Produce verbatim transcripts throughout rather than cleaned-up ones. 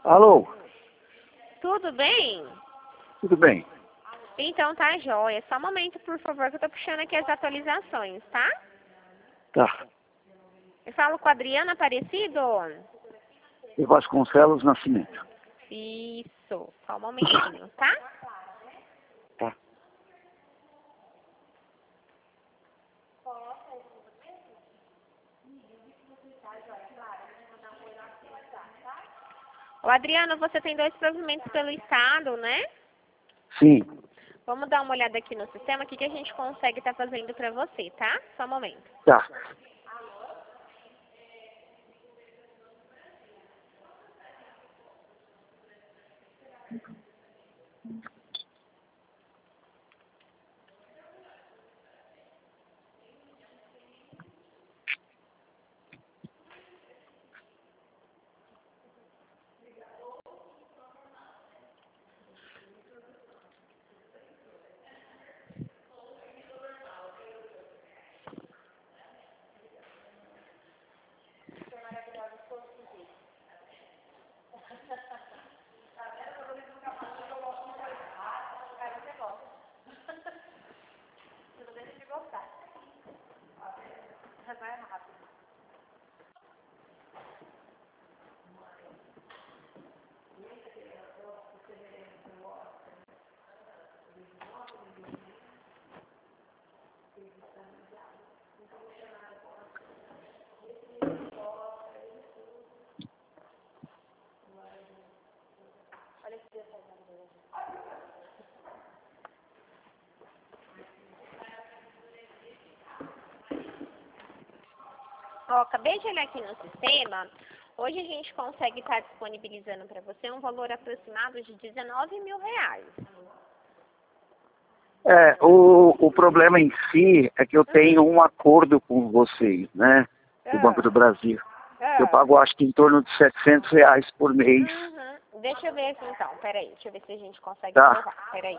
Alô, Tudo bem? tudo bem? Então tá jóia. Só um momento, por favor, que eu tô puxando aqui as atualizações, tá? Tá. Eu falo com a Adriana Aparecido? E Vasconcelos Nascimento. Isso. Só um momentinho, tá? Tá. Ô, Adriano, você tem dois provimentos pelo estado, né? Sim. Vamos dar uma olhada aqui no sistema, o que, que a gente consegue estar fazendo pra você, tá? Só um momento. Tá. Ó, acabei de olhar aqui no sistema. Hoje a gente consegue estar disponibilizando para você um valor aproximado de dezenove mil reais. É, o, o problema em si é que eu tenho um acordo com vocês, né? Do Banco do Brasil. Eu pago acho que em torno de setecentos reais por mês. Uhum. Deixa eu ver aqui então, peraí. Deixa eu ver se a gente consegue Tá. provar. Peraí.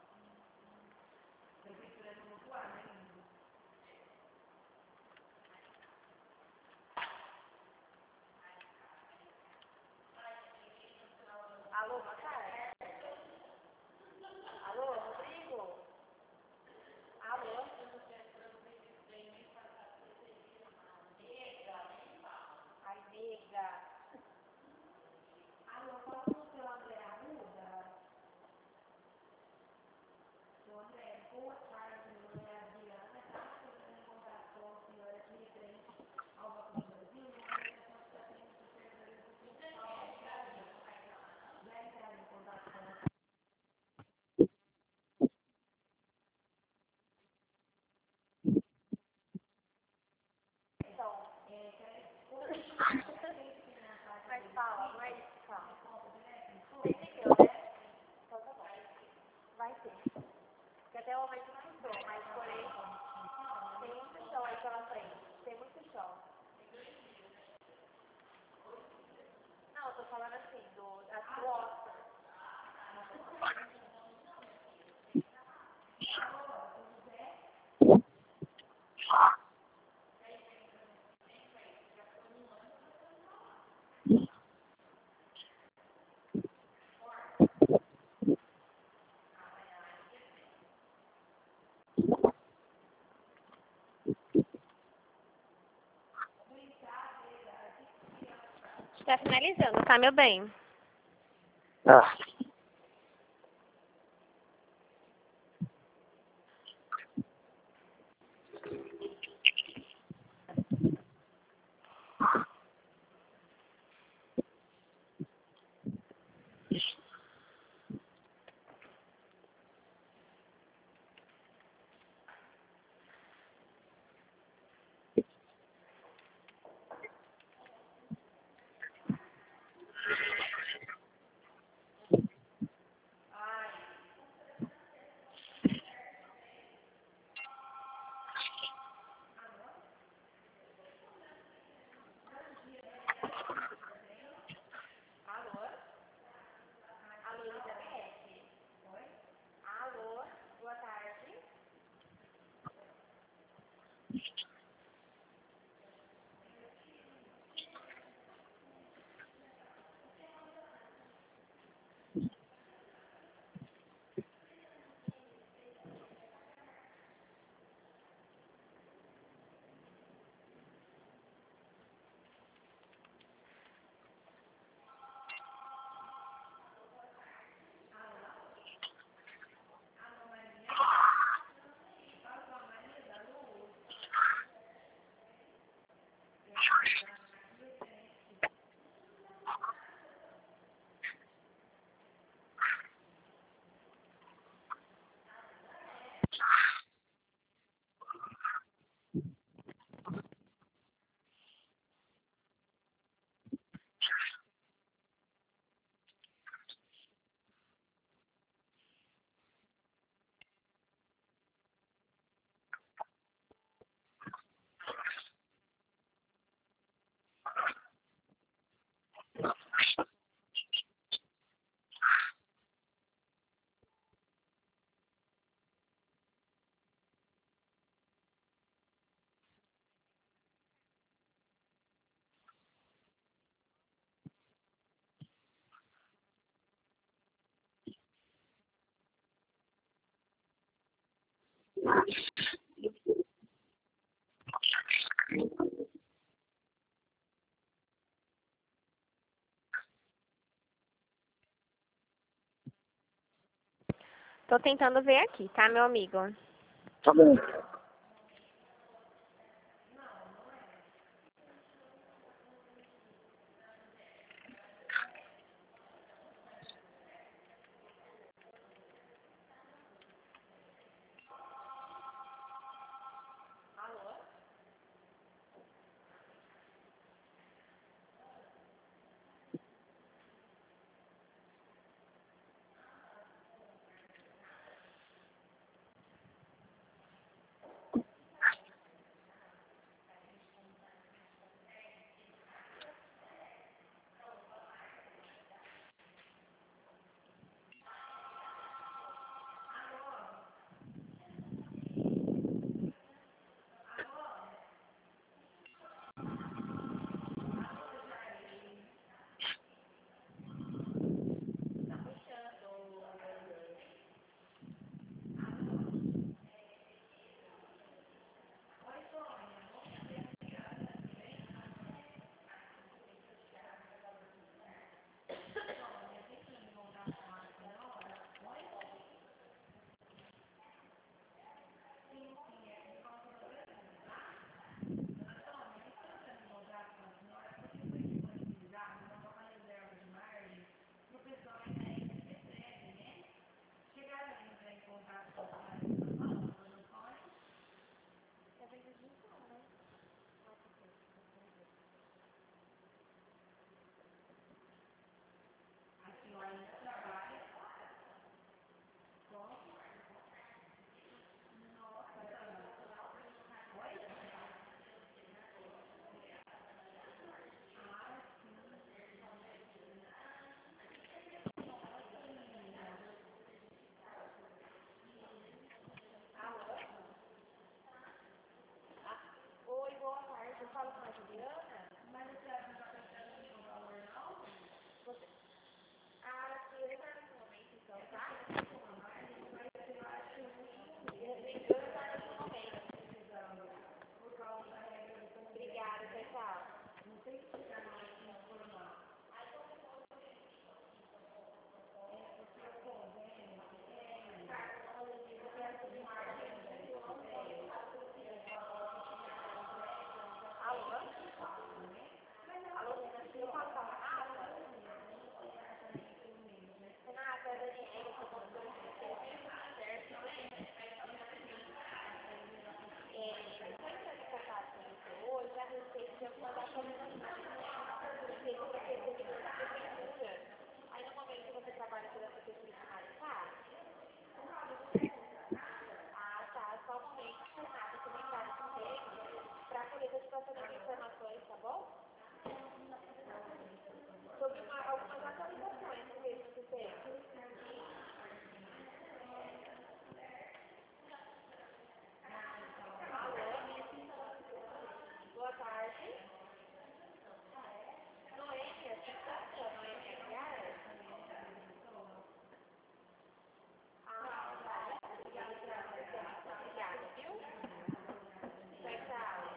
Mas fala, mas fala. Entendeu, né? Então tá bom. Vai ter. Porque até o momento não entrou, mas porém tem muito chão aí pela frente. Tem muito chão. Não, eu tô falando assim, do, das costas. Está finalizando, tá, meu bem? Tá. Alô, boa tarde. Tô tentando ver aqui, tá, meu amigo? Tá bom. Oi, boa tarde. Eu falo com a Juliana. Mas você acha que não está prestando nenhum valor, não? Você... Ah, sim, eu retorno nesse momento, então, tá? Mas eu acho que eu retorno nesse momento. Por causa da regra do... Obrigada, pessoal. Não tem que ficar mais informal. Aí no momento que você trabalha por essa pesquisa, tá? Ah, tá. Só um momento, Renata, também vai comigo para poder ter situação de informações, tá bom? Sobre uma, algumas atualizações no mesmo sistema. Alô? Boa tarde. Noêmia, que conta, Noêmia Aguiar? Ah, tá. Obrigada, obrigada, viu? Tchau, tchau.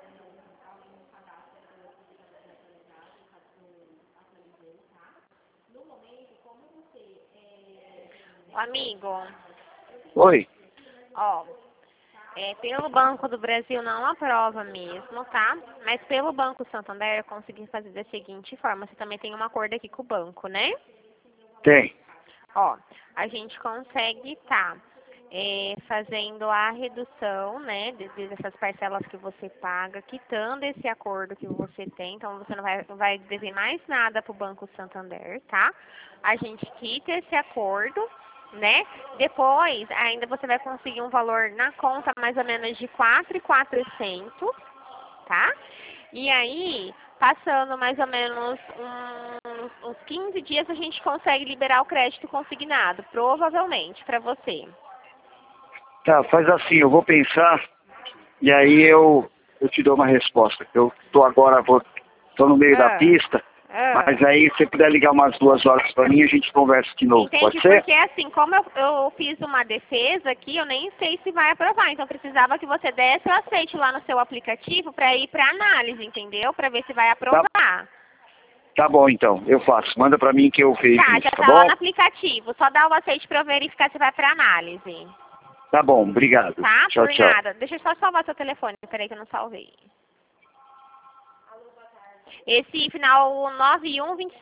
Ô, amigo, Oi. ó, é, pelo Banco do Brasil não aprova mesmo, tá? Mas pelo Banco Santander eu consegui fazer da seguinte forma, você também tem um acordo aqui com o banco, né? Tem. Ó, a gente consegue tá é, fazendo a redução, né, de- dessas parcelas que você paga, quitando esse acordo que você tem, então você não vai, não vai dever mais nada para o Banco Santander, tá? A gente quita esse acordo, né? Depois, ainda você vai conseguir um valor na conta mais ou menos de quatro mil e quatrocentos, tá? E aí, passando mais ou menos uns, uns quinze dias, a gente consegue liberar o crédito consignado, provavelmente, para você. Tá, faz assim, eu vou pensar e aí eu, eu te dou uma resposta. Eu tô agora, vou, tô no meio da Ah, pista, Ah. Mas aí, se você puder ligar umas duas horas pra mim, a gente conversa de novo, Entendi, pode ser? porque assim, como eu, eu fiz uma defesa aqui, eu nem sei se vai aprovar. Então, precisava que você desse o aceite lá no seu aplicativo para ir para análise, entendeu? Para ver se vai aprovar. Tá, tá bom, então. Eu faço. Manda pra mim que eu vejo Tá, isso, já tá tá bom? lá no aplicativo. Só dá o aceite para eu verificar se vai para análise. Tá bom, obrigado. Tá? Tchau, Por tchau. nada. Deixa eu só salvar seu telefone. Peraí que eu não salvei. Esse final nove um dois